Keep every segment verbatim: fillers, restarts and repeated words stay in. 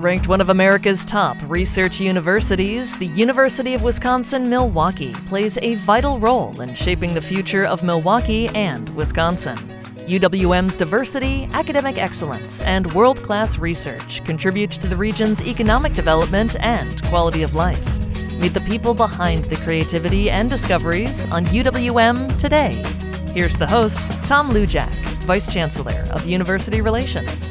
Ranked one of America's top research universities, the University of Wisconsin-Milwaukee plays a vital role in shaping the future of Milwaukee and Wisconsin. U W M's diversity, academic excellence, and world-class research contribute to the region's economic development and quality of life. Meet the people behind the creativity and discoveries on U W M Today. Here's the host, Tom Lujack, Vice Chancellor of University Relations.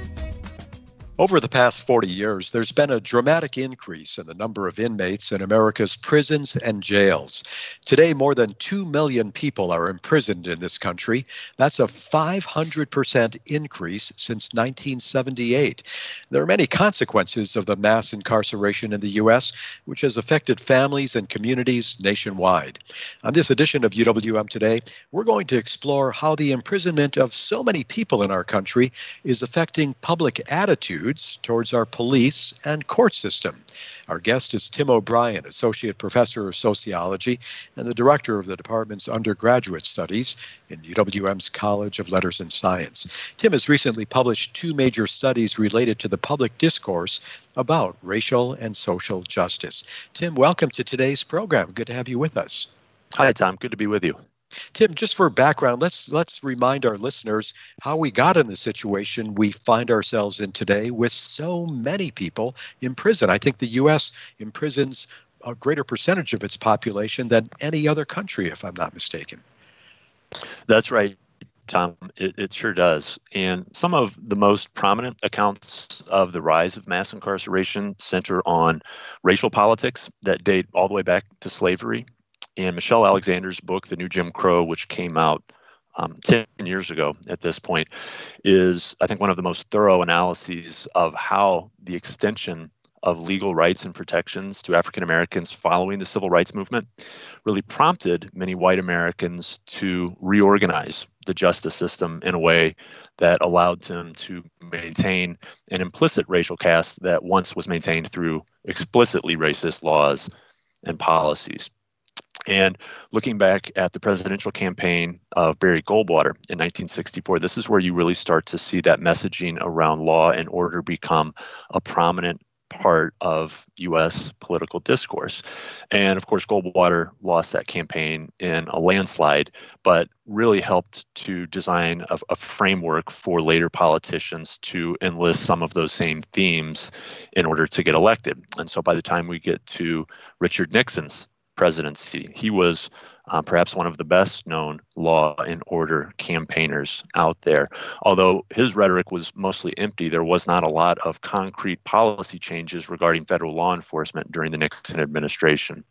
Over the past forty years, there's been a dramatic increase in the number of inmates in America's prisons and jails. Today, more than two million people are imprisoned in this country. That's a five hundred percent increase since nineteen seventy-eight. There are many consequences of the mass incarceration in the U S, which has affected families and communities nationwide. On this edition of U W M Today, we're going to explore how the imprisonment of so many people in our country is affecting public attitudes towards our police and court system. Our guest is Tim O'Brien, Associate Professor of Sociology and the Director of the Department's Undergraduate Studies in U W M's College of Letters and Science. Tim has recently published two major studies related to the public discourse about racial and social justice. Tim, welcome to today's program. Good to have you with us. Hi, Tom. Good to be with you. Tim, just for background, let's let's remind our listeners how we got in the situation we find ourselves in today with so many people in prison. I think the U S imprisons a greater percentage of its population than any other country, if I'm not mistaken. That's right, Tom. It, it sure does. And some of the most prominent accounts of the rise of mass incarceration center on racial politics that date all the way back to slavery. And Michelle Alexander's book, The New Jim Crow, which came out um, ten years ago at this point, is, I think, one of the most thorough analyses of how the extension of legal rights and protections to African Americans following the civil rights movement really prompted many white Americans to reorganize the justice system in a way that allowed them to maintain an implicit racial caste that once was maintained through explicitly racist laws and policies. And looking back at the presidential campaign of Barry Goldwater in nineteen sixty-four, this is where you really start to see that messaging around law and order become a prominent part of U S political discourse. And of course, Goldwater lost that campaign in a landslide, but really helped to design a, a framework for later politicians to enlist some of those same themes in order to get elected. And so by the time we get to Richard Nixon's presidency, he was uh, perhaps one of the best known law and order campaigners out there. Although his rhetoric was mostly empty, there was not a lot of concrete policy changes regarding federal law enforcement during the Nixon administration.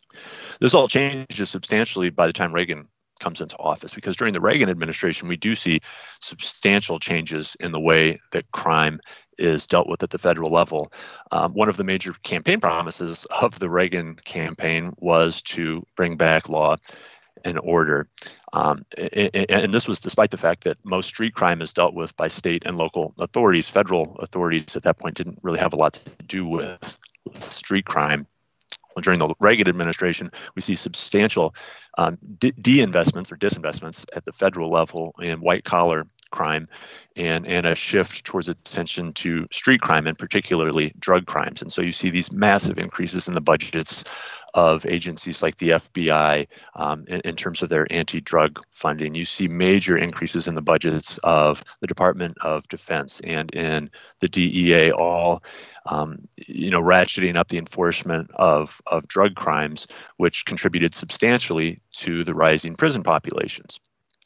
This all changes substantially by the time Reagan comes into office, because during the Reagan administration, we do see substantial changes in the way that crime is dealt with at the federal level. Um, one of the major campaign promises of the Reagan campaign was to bring back law and order. Um, and, and this was despite the fact that most street crime is dealt with by state and local authorities. Federal authorities at that point didn't really have a lot to do with, with street crime. During the Reagan administration, we see substantial um, de- de-investments or disinvestments at the federal level in white-collar crime and, and a shift towards attention to street crime and particularly drug crimes. And so you see these massive increases in the budgets of agencies like the F B I um, in, in terms of their anti-drug funding. You see major increases in the budgets of the Department of Defense and in the D E A, all um, you know, ratcheting up the enforcement of, of drug crimes, which contributed substantially to the rising prison populations.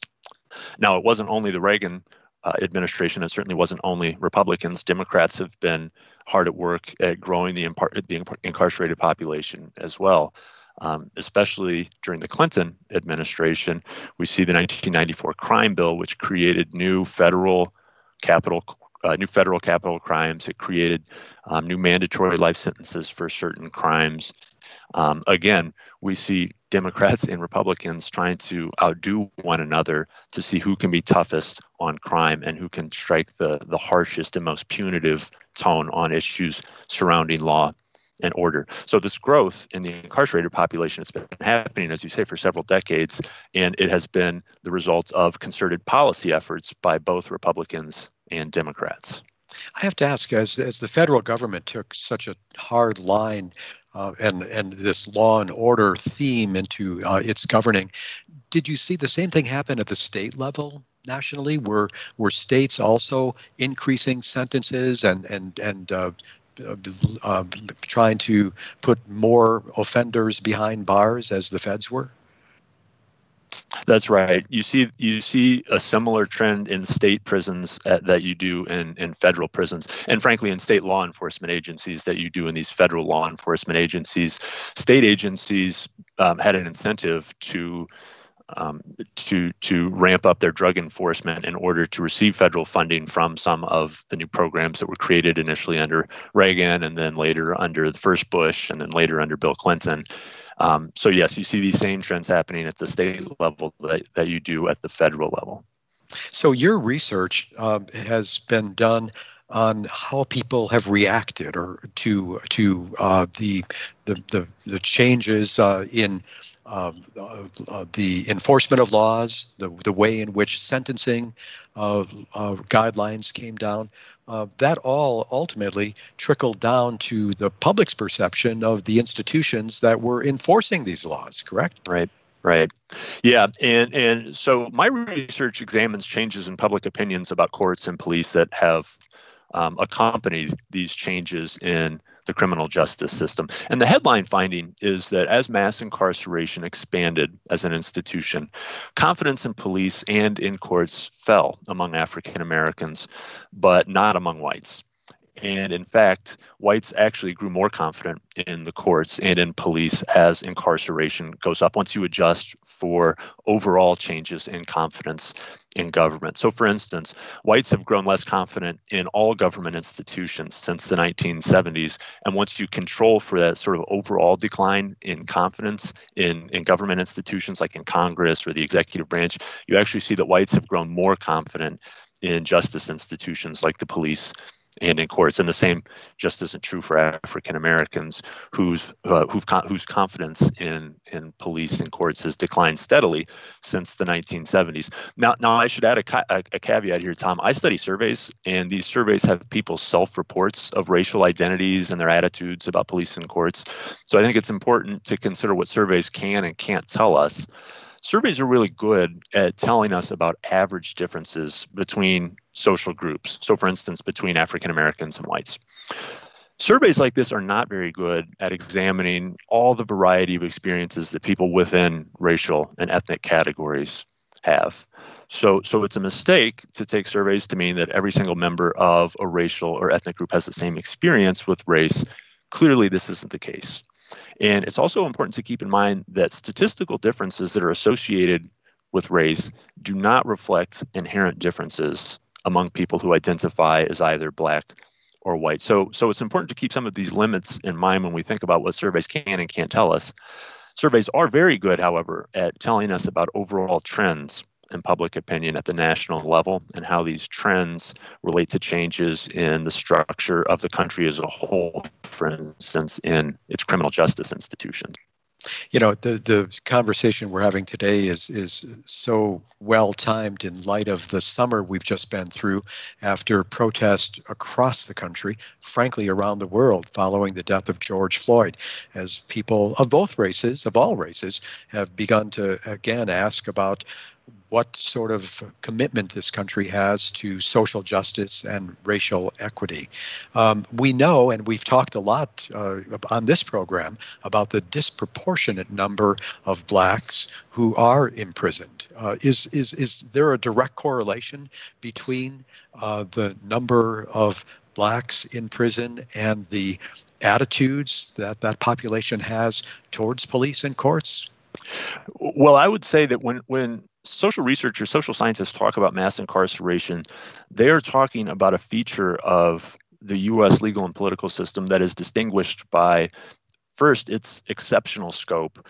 Now, it wasn't only the Reagan uh, administration, and certainly wasn't only Republicans. Democrats have been hard at work at growing the, impar- the incarcerated population as well. Um, especially during the Clinton administration, we see the nineteen ninety-four crime bill, which created new federal capital uh, new federal capital crimes. It created um, new mandatory life sentences for certain crimes. Um, again, we see Democrats and Republicans trying to outdo one another to see who can be toughest on crime and who can strike the, the harshest and most punitive tone on issues surrounding law and order. So this growth in the incarcerated population has been happening, as you say, for several decades, and it has been the result of concerted policy efforts by both Republicans and Democrats. I have to ask, as as the federal government took such a hard line uh, and and this law and order theme into uh, its governing, did you see the same thing happen at the state level nationally? Were were states also increasing sentences and and and uh, uh, uh, trying to put more offenders behind bars as the feds were? That's right. You see, you see a similar trend in state prisons uh, that you do in, in federal prisons, and frankly, in state law enforcement agencies that you do in these federal law enforcement agencies. State agencies um, had an incentive to um, to to ramp up their drug enforcement in order to receive federal funding from some of the new programs that were created initially under Reagan, and then later under the first Bush, and then later under Bill Clinton. Um, so yes, you see these same trends happening at the state level that, that you do at the federal level. So your research um, has been done on how people have reacted or to to uh, the, the the the changes uh, in um, uh, uh, the enforcement of laws, the the way in which sentencing uh, uh, guidelines came down. Uh, that all ultimately trickled down to the public's perception of the institutions that were enforcing these laws, correct? Right, right. Yeah, and, and so my research examines changes in public opinions about courts and police that have um, accompanied these changes in the criminal justice system. And the headline finding is that as mass incarceration expanded as an institution, confidence in police and in courts fell among African Americans, but not among whites. And in fact, whites actually grew more confident in the courts and in police as incarceration goes up once you adjust for overall changes in confidence in government. So for instance, whites have grown less confident in all government institutions since the nineteen seventies. And once you control for that sort of overall decline in confidence in, in government institutions like in Congress or the executive branch, you actually see that whites have grown more confident in justice institutions like the police and in courts. And the same just isn't true for African Americans, whose uh, who've whose confidence in in police and courts has declined steadily since the nineteen seventies. Now, now I should add a, ca- a, a caveat here, Tom. I study surveys, and these surveys have people's self-reports of racial identities and their attitudes about police and courts. So I think it's important to consider what surveys can and can't tell us. Surveys are really good at telling us about average differences between social groups. So for instance, between African Americans and whites. Surveys like this are not very good at examining all the variety of experiences that people within racial and ethnic categories have. So, so it's a mistake to take surveys to mean that every single member of a racial or ethnic group has the same experience with race. Clearly, this isn't the case. And it's also important to keep in mind that statistical differences that are associated with race do not reflect inherent differences among people who identify as either Black or white. So, so it's important to keep some of these limits in mind when we think about what surveys can and can't tell us. Surveys are very good, however, at telling us about overall trends in public opinion at the national level and how these trends relate to changes in the structure of the country as a whole, for instance, in its criminal justice institutions. You know, the, the conversation we're having today is is so well timed in light of the summer we've just been through after protest across the country, frankly, around the world, following the death of George Floyd, as people of both races, of all races, have begun to again ask about what sort of commitment this country has to social justice and racial equity. Um, we know, and we've talked a lot uh, on this program, about the disproportionate number of Blacks who are imprisoned. Uh, is, is, is there a direct correlation between uh, the number of Blacks in prison and the attitudes that that population has towards police and courts? Well, I would say that when when social researchers, social scientists talk about mass incarceration, they are talking about a feature of the U S legal and political system that is distinguished by, first, its exceptional scope,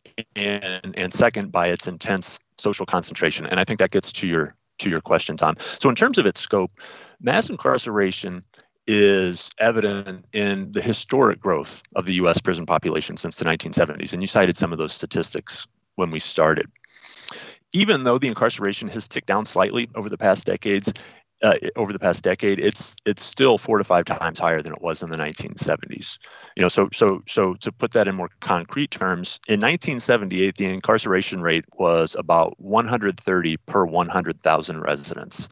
and, and second, by its intense social concentration. And I think that gets to your to your question, Tom. So in terms of its scope, mass incarceration is evident in the historic growth of the U S prison population since the nineteen seventies. And you cited some of those statistics when we started. Even though the incarceration has ticked down slightly over the past decades, uh, over the past decade, it's it's still four to five times higher than it was in the nineteen seventies. You know, so so so to put that in more concrete terms, in nineteen seventy-eight, the incarceration rate was about one hundred thirty per one hundred thousand residents.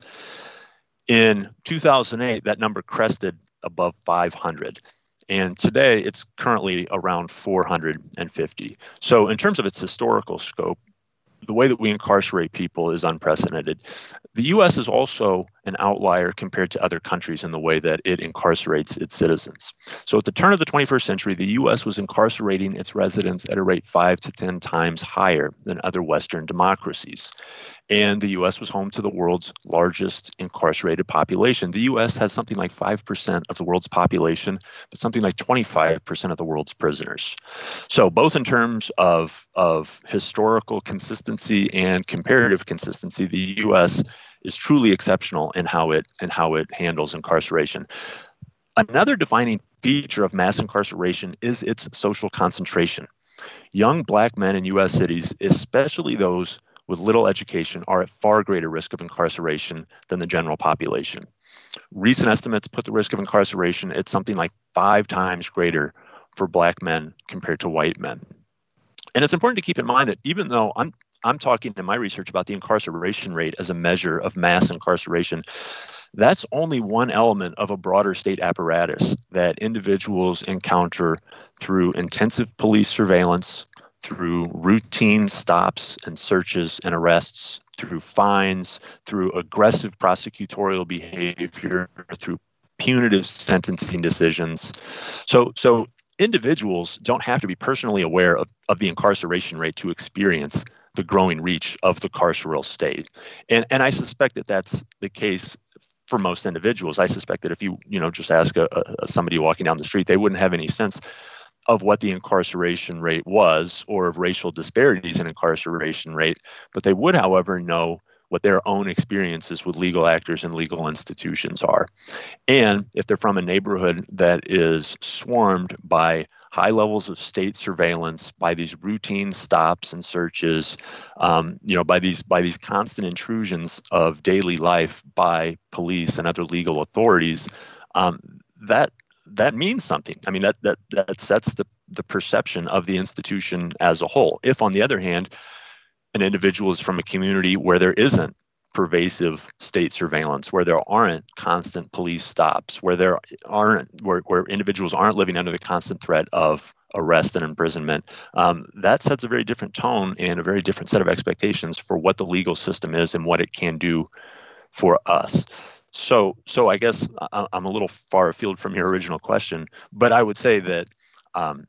In two thousand eight, that number crested above five hundred. And today, it's currently around four hundred fifty. So in terms of its historical scope, the way that we incarcerate people is unprecedented. The U S is also an outlier compared to other countries in the way that it incarcerates its citizens. So at the turn of the twenty-first century, the U S was incarcerating its residents at a rate five to ten times higher than other Western democracies. And the U S was home to the world's largest incarcerated population. The U S has something like five percent of the world's population, but something like twenty-five percent of the world's prisoners. So both in terms of, of historical consistency and comparative consistency, the U S is truly exceptional in how it in how it handles incarceration. Another defining feature of mass incarceration is its social concentration. Young Black men in U S cities, especially those with little education, are at far greater risk of incarceration than the general population. Recent estimates put the risk of incarceration at something like five times greater for Black men compared to white men. And it's important to keep in mind that even though I'm I'm talking in my research about the incarceration rate as a measure of mass incarceration, that's only one element of a broader state apparatus that individuals encounter through intensive police surveillance, through routine stops and searches and arrests, through fines, through aggressive prosecutorial behavior, through punitive sentencing decisions. So, so individuals don't have to be personally aware of, of the incarceration rate to experience the growing reach of the carceral state. And, and I suspect that that's the case for most individuals. I suspect that if you, you know, just ask a, a, somebody walking down the street, they wouldn't have any sense of what the incarceration rate was or of racial disparities in incarceration rate, but they would, however, know what their own experiences with legal actors and legal institutions are. And if they're from a neighborhood that is swarmed by high levels of state surveillance, by these routine stops and searches, um, you know, by these by these constant intrusions of daily life by police and other legal authorities, um, that that means something. I mean, that that that sets the the perception of the institution as a whole. If, on the other hand, an individual is from a community where there isn't pervasive state surveillance, where there aren't constant police stops, where there aren't where, where individuals aren't living under the constant threat of arrest and imprisonment, um, that sets a very different tone and a very different set of expectations for what the legal system is and what it can do for us. So, so I guess I'm a little far afield from your original question, but I would say that um,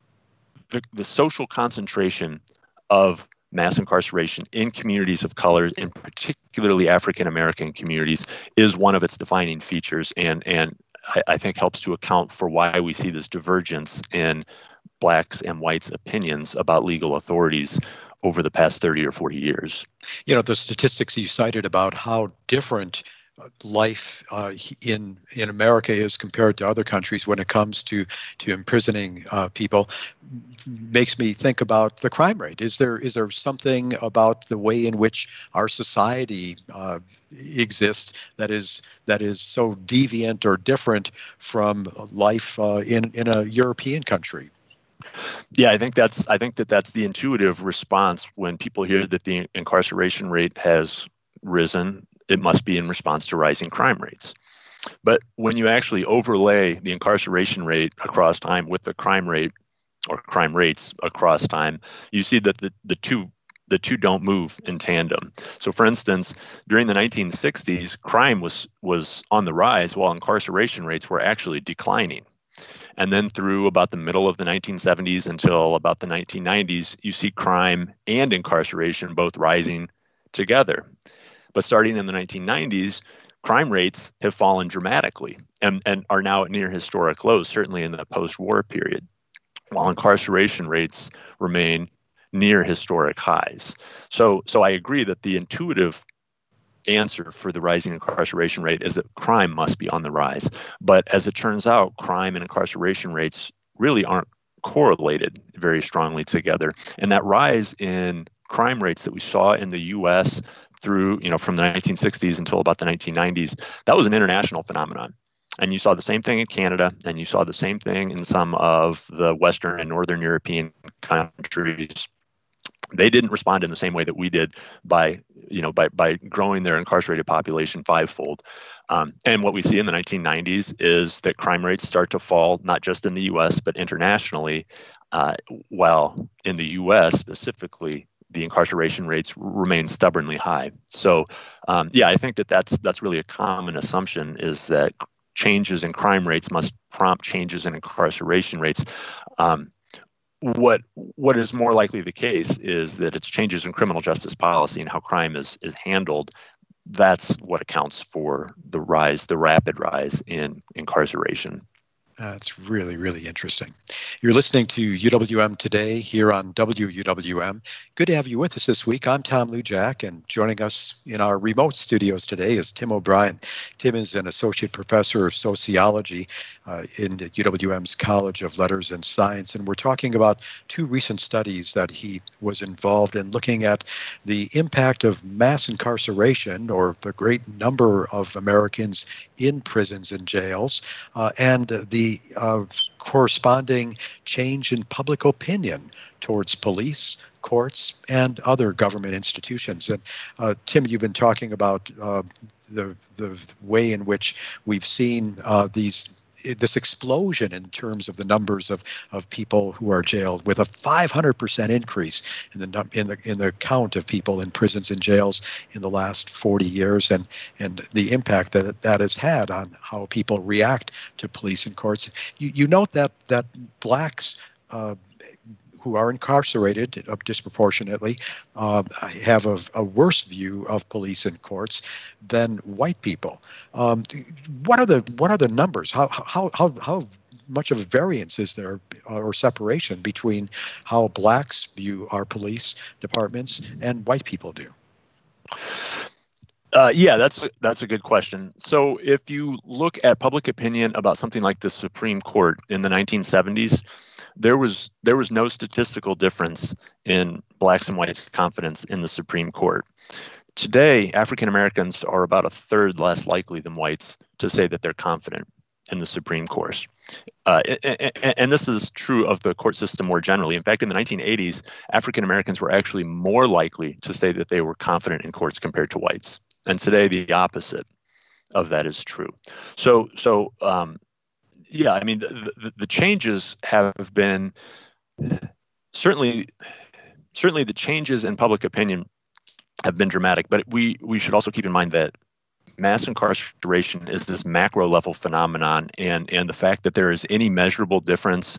the, the social concentration of mass incarceration in communities of color, in particularly African American communities, is one of its defining features, and and I, I think helps to account for why we see this divergence in Blacks and whites' opinions about legal authorities over the past thirty or forty years. You know, the statistics you cited about how different life uh, in in America is compared to other countries when it comes to to imprisoning uh, people makes me think about the crime rate. Is there is there something about the way in which our society uh, exists that is that is so deviant or different from life uh, in in a European country? Yeah, I think that's I think that that's the intuitive response when people hear that the incarceration rate has risen. It must be in response to rising crime rates. But when you actually overlay the incarceration rate across time with the crime rate or crime rates across time, you see that the, the two the two don't move in tandem. So for instance, during the nineteen sixties, crime was was on the rise while incarceration rates were actually declining. And then through about the middle of the nineteen seventies until about the nineteen nineties, you see crime and incarceration both rising together. But starting in the nineteen nineties, crime rates have fallen dramatically and, and are now at near historic lows, certainly in the post-war period, while incarceration rates remain near historic highs. So, so I agree that the intuitive answer for the rising incarceration rate is that crime must be on the rise. But as it turns out, crime and incarceration rates really aren't correlated very strongly together. And that rise in crime rates that we saw in the U S through, you know, from the nineteen sixties until about the nineteen nineties, that was an international phenomenon. And you saw the same thing in Canada, and you saw the same thing in some of the Western and Northern European countries. They didn't respond in the same way that we did by, you know, by by growing their incarcerated population fivefold. Um, and what we see in the nineteen nineties is that crime rates start to fall, not just in the U S, but internationally, uh, while in the U S specifically, the incarceration rates remain stubbornly high. So, um, yeah, I think that that's, that's really a common assumption, is that changes in crime rates must prompt changes in incarceration rates. Um, what what is more likely the case is that it's changes in criminal justice policy and how crime is is handled. That's what accounts for the rise, the rapid rise in incarceration. That's really, really interesting. You're listening to U W M Today here on W U W M. Good to have you with us this week. I'm Tom Lujack, and joining us in our remote studios today is Tim O'Brien. Tim is an associate professor of sociology uh, in U W M's College of Letters and Science, and we're talking about two recent studies that he was involved in, looking at the impact of mass incarceration, or the great number of Americans in prisons and jails, uh, and the uh, corresponding change in public opinion towards police, courts, and other government institutions. And uh, Tim, you've been talking about uh, the the way in which we've seen uh, these this explosion in terms of the numbers of, of people who are jailed, with a five hundred percent increase in the in the in the count of people in prisons and jails in the last forty years, and and the impact that that has had on how people react to police and courts. You you note that that blacks uh, who are incarcerated uh, disproportionately uh, have a, a worse view of police and courts than white people. Um, what are the what are the numbers? How how how how much of a variance is there, or separation, between how blacks view our police departments and white people do? Uh, yeah, that's a, that's a good question. So if you look at public opinion about something like the Supreme Court in the nineteen seventies, there was there was no statistical difference in blacks and whites' confidence in the Supreme Court. Today, African Americans are about a third less likely than whites to say that they're confident in the Supreme Court. Uh, and, and this is true of the court system more generally. In fact, in the nineteen eighties, African Americans were actually more likely to say that they were confident in courts compared to whites. And today, the opposite of that is true. So, so um, yeah, I mean, the, the, the changes have been certainly, certainly the changes in public opinion have been dramatic. But we we should also keep in mind that mass incarceration is this macro level phenomenon, and and the fact that there is any measurable difference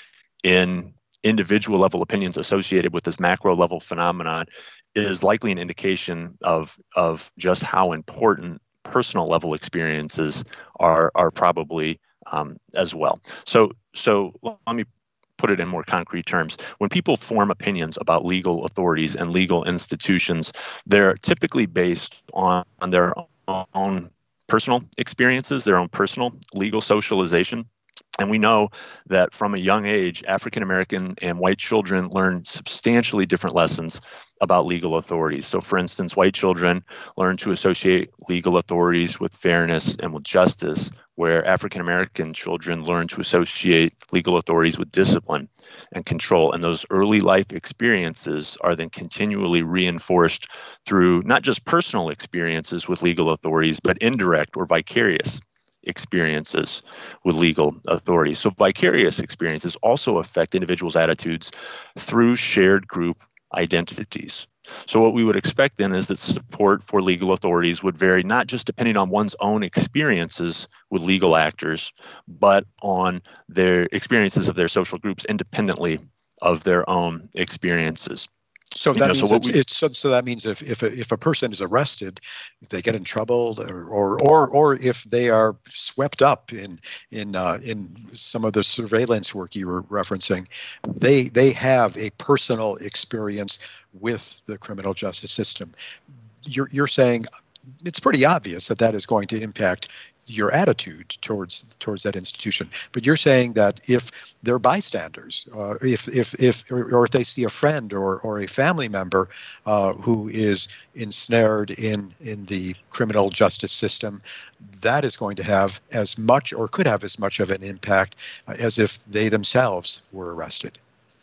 in individual level opinions associated with this macro level phenomenon is likely an indication of of just how important personal level experiences are are probably um, as well. So so let me put it in more concrete terms. When people form opinions about legal authorities and legal institutions, they're typically based on, on their own personal experiences, their own personal legal socialization. And we know that from a young age, African American and white children learn substantially different lessons about legal authorities. So, for instance, white children learn to associate legal authorities with fairness and with justice, where African American children learn to associate legal authorities with discipline and control. And those early life experiences are then continually reinforced through not just personal experiences with legal authorities, but indirect or vicarious experiences with legal authorities. So vicarious experiences also affect individuals' attitudes through shared group identities. So what we would expect then is that support for legal authorities would vary not just depending on one's own experiences with legal actors, but on their experiences of their social groups independently of their own experiences. So that you know, means so it's, we, it's so, so that means if if a, if a person is arrested, if they get in trouble, or or or, or if they are swept up in in uh, in some of the surveillance work you were referencing, they they have a personal experience with the criminal justice system. You're you're saying it's pretty obvious that that is going to impact your attitude towards towards that institution. But you're saying that if they're bystanders, uh, if if if or, or if they see a friend or or a family member uh, who is ensnared in in the criminal justice system, that is going to have as much or could have as much of an impact uh, as if they themselves were arrested.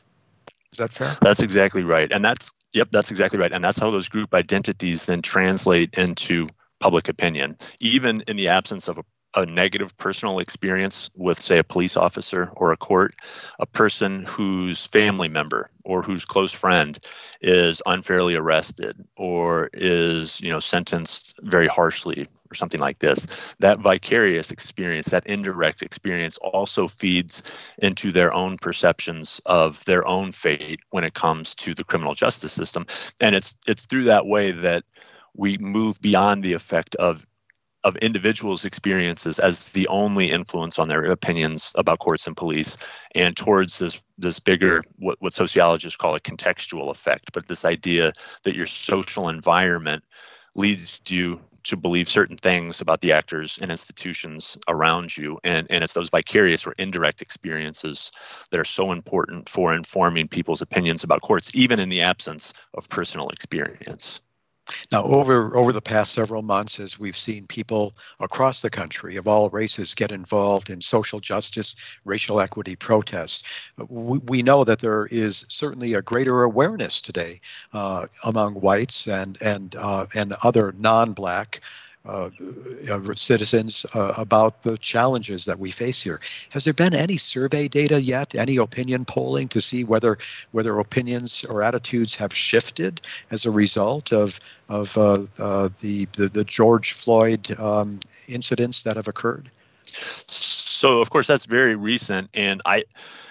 Is that fair? That's exactly right. And that's, yep, that's exactly right. And that's how those group identities then translate into public opinion. Even in the absence of a, a negative personal experience with, say, a police officer or a court, a person whose family member or whose close friend is unfairly arrested or is, you know, sentenced very harshly or something like this, that vicarious experience, that indirect experience also feeds into their own perceptions of their own fate when it comes to the criminal justice system. And it's it's through that way that we move beyond the effect of of individuals' experiences as the only influence on their opinions about courts and police, and towards this this bigger, what, what sociologists call a contextual effect, but this idea that your social environment leads you to believe certain things about the actors and institutions around you. And, and it's those vicarious or indirect experiences that are so important for informing people's opinions about courts, even in the absence of personal experience. Now, over over the past several months, as we've seen people across the country of all races get involved in social justice, racial equity protests, we, we know that there is certainly a greater awareness today uh, among whites and and uh, and other non-black Uh, citizens uh, about the challenges that we face here. Has there been any survey data yet, any opinion polling to see whether whether opinions or attitudes have shifted as a result of of uh, uh, the, the the George Floyd um, incidents that have occurred? So, of course, that's very recent, and I.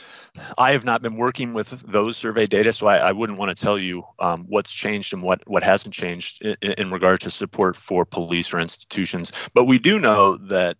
I have not been working with those survey data, so I, I wouldn't want to tell you um, what's changed and what, what hasn't changed in, in regard to support for police or institutions. But we do know that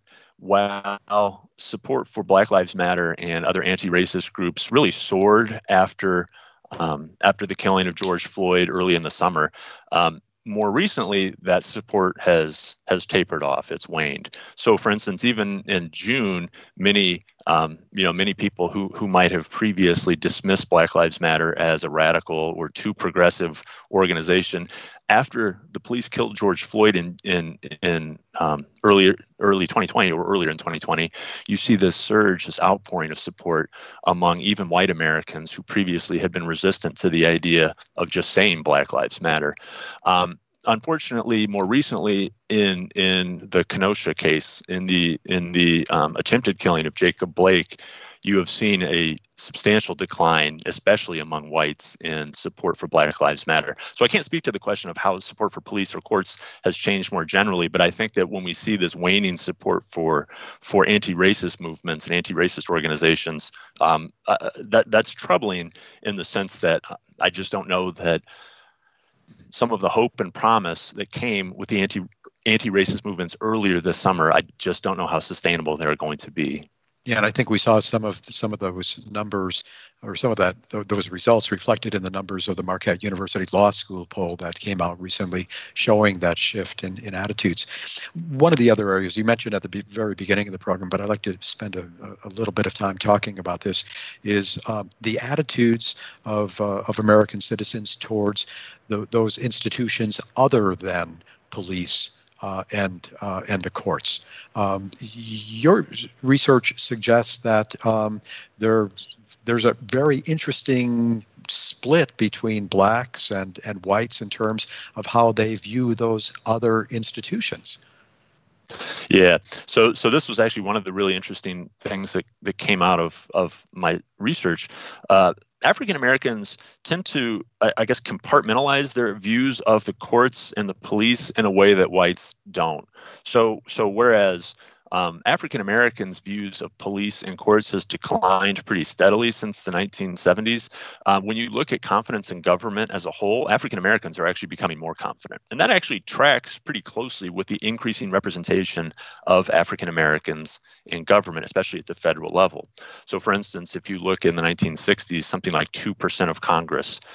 while support for Black Lives Matter and other anti-racist groups really soared after um, after the killing of George Floyd early in the summer, um, more recently, that support has has tapered off. It's waned. So, for instance, even in June, many um, you know many people who who might have previously dismissed Black Lives Matter as a radical or too progressive organization, after the police killed George Floyd in in in um, earlier early twenty twenty or earlier in twenty twenty, you see this surge, this outpouring of support among even white Americans who previously had been resistant to the idea of just saying Black Lives Matter. Um, Unfortunately, more recently, in in the Kenosha case, in the in the um, attempted killing of Jacob Blake, you have seen a substantial decline, especially among whites, in support for Black Lives Matter. So I can't speak to the question of how support for police or courts has changed more generally, but I think that when we see this waning support for for anti-racist movements and anti-racist organizations, um, uh, that that's troubling in the sense that I just don't know that some of the hope and promise that came with the anti anti-racist movements earlier this summer, I just don't know how sustainable they're going to be. Yeah, and I think we saw some of some of those numbers, or some of that those results reflected in the numbers of the Marquette University Law School poll that came out recently, showing that shift in, in attitudes. One of the other areas you mentioned at the be- very beginning of the program, but I'd like to spend a, a little bit of time talking about this, is um, the attitudes of uh, of American citizens towards the, those institutions other than police Uh, and uh, and the courts. Um, your research suggests that um, there there's a very interesting split between blacks and, and whites in terms of how they view those other institutions. Yeah, so so this was actually one of the really interesting things that, that came out of, of my research. Uh, African Americans tend to, I, I guess, compartmentalize their views of the courts and the police in a way that whites don't. So so whereas um, African Americans' views of police and courts has declined pretty steadily since the nineteen seventies, uh, when you look at confidence in government as a whole, African Americans are actually becoming more confident. And that actually tracks pretty closely with the increasing representation of African Americans in government, especially at the federal level. So, for instance, if you look in the nineteen sixties, something like two percent of Congress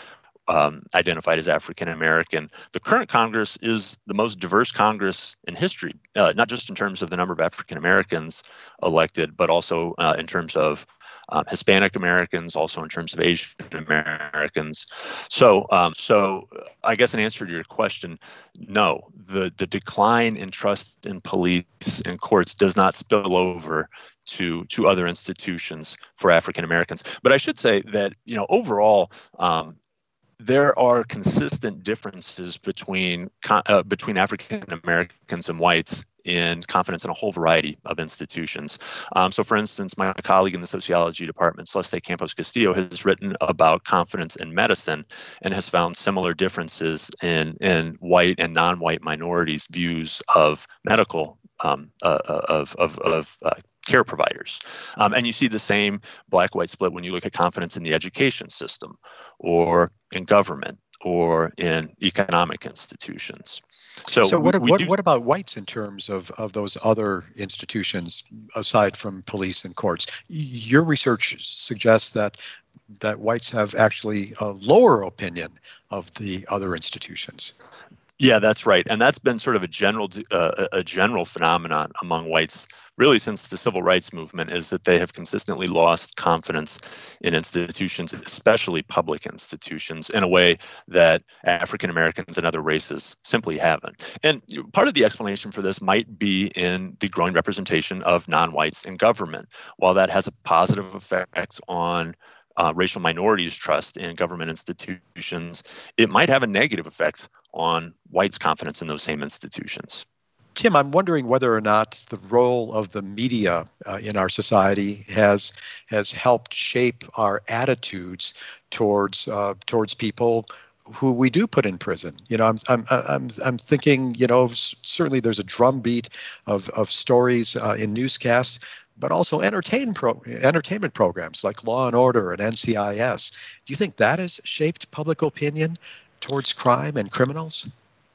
um, identified as African American. The current Congress is the most diverse Congress in history, uh, not just in terms of the number of African Americans elected, but also uh, in terms of um, Hispanic Americans, also in terms of Asian Americans. So, um, so I guess in answer to your question, no, the the decline in trust in police and courts does not spill over to to other institutions for African Americans. But I should say that, you know, overall, um, there are consistent differences between uh, between African Americans and whites in confidence in a whole variety of institutions. Um, so, for instance, my colleague in the sociology department, Celeste Campos Castillo, has written about confidence in medicine and has found similar differences in, in white and non-white minorities' views of medical um, uh, of of, of uh, care providers. Um, and you see the same black-white split when you look at confidence in the education system or in government or in economic institutions. So, so what, we, what, we what about whites in terms of, of those other institutions aside from police and courts? Your research suggests that that whites have actually a lower opinion of the other institutions. Yeah, that's right, and that's been sort of a general uh, a general phenomenon among whites really since the civil rights movement, is that they have consistently lost confidence in institutions, especially public institutions, in a way that African Americans and other races simply haven't. And part of the explanation for this might be in the growing representation of non-whites in government. While that has a positive effect on Uh, racial minorities' trust in government institutions, it might have a negative effect on whites' confidence in those same institutions. Tim, I'm wondering whether or not the role of the media uh, in our society has has helped shape our attitudes towards uh, towards people who we do put in prison. You know, I'm I'm I'm I'm thinking, you know, certainly there's a drumbeat of of stories uh, in newscasts, but also entertain pro- entertainment programs like Law and Order and N C I S. Do you think that has shaped public opinion towards crime and criminals?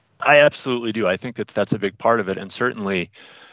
I absolutely do. I think that that's a big part of it, and certainly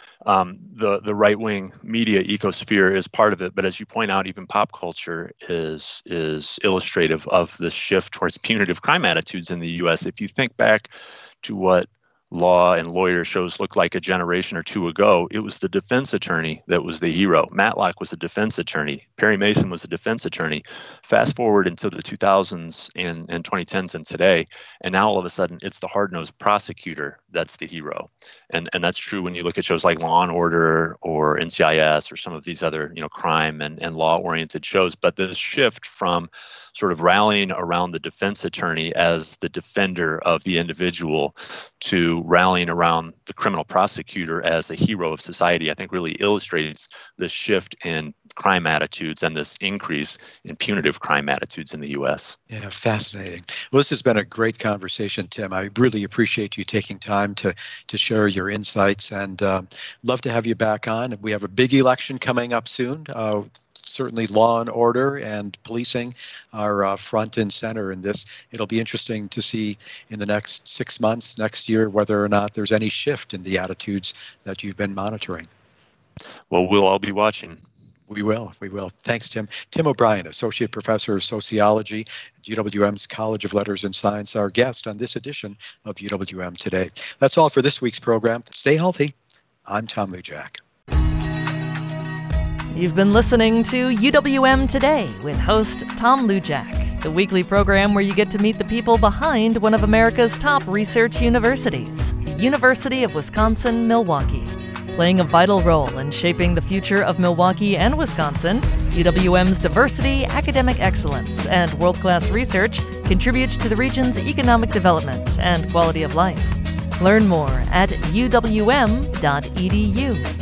um, the the right-wing media ecosphere is part of it. But as you point out, even pop culture is is illustrative of the shift towards punitive crime attitudes in the U S. If you think back to what law and lawyer shows looked like a generation or two ago, it was the defense attorney that was the hero. Matlock was a defense attorney. Perry Mason was a defense attorney. Fast forward into the two thousands and, and twenty tens and today, and now all of a sudden it's the hard-nosed prosecutor that's the hero. And and that's true when you look at shows like Law and Order or N C I S or some of these other, you know, crime and, and law-oriented shows. But the shift from sort of rallying around the defense attorney as the defender of the individual to rallying around the criminal prosecutor as a hero of society, I think really illustrates the shift in crime attitudes and this increase in punitive crime attitudes in the U S. Yeah, fascinating. Well, this has been a great conversation, Tim. I really appreciate you taking time to to share your insights, and uh, love to have you back on. We have a big election coming up soon. Uh, Certainly law and order and policing are uh, front and center in this. It'll be interesting to see in the next six months, next year, whether or not there's any shift in the attitudes that you've been monitoring. Well, we'll all be watching. We will. We will. Thanks, Tim. Tim O'Brien, Associate Professor of Sociology at U W M's College of Letters and Science, our guest on this edition of U W M Today. That's all for this week's program. Stay healthy. I'm Tom Lujack. You've been listening to U W M Today with host Tom Lujack, the weekly program where you get to meet the people behind one of America's top research universities, the University of Wisconsin-Milwaukee. Playing a vital role in shaping the future of Milwaukee and Wisconsin, U W M's diversity, academic excellence, and world-class research contribute to the region's economic development and quality of life. Learn more at u w m dot e d u.